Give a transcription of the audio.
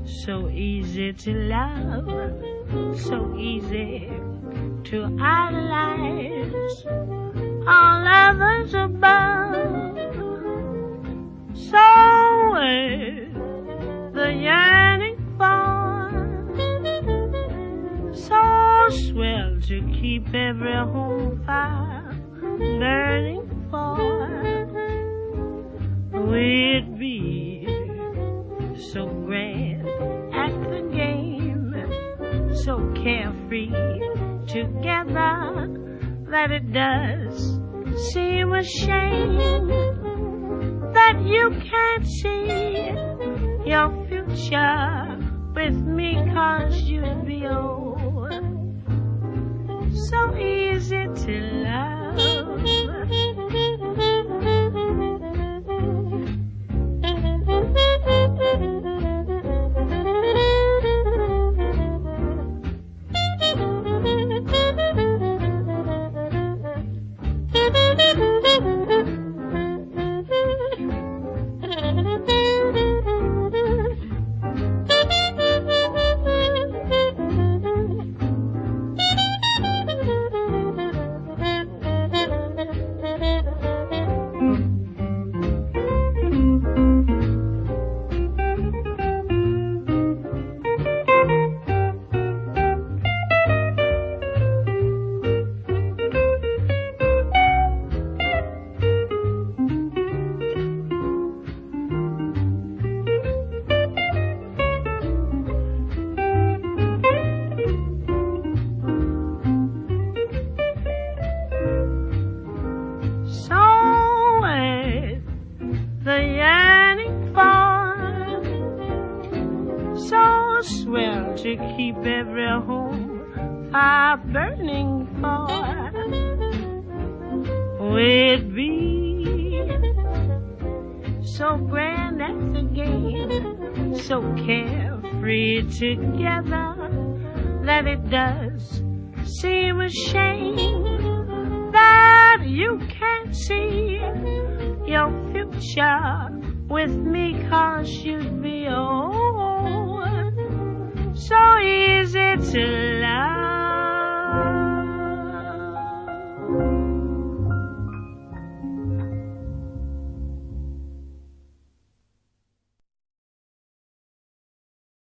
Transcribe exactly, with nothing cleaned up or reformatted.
So easy to love, so easy to idolize all others above. So is the yearning for, so swell to keep every home fire burning for. We'd be so grand at the game, so carefree together, that it does seem a shame that you can't see your future with me, 'cause you'd be old. So easy to love, to keep every home fire burning for. We'd be so grand at the game, so carefree together, that it does seem a shame that you can't see your future with me, 'cause you'd be old. So easy to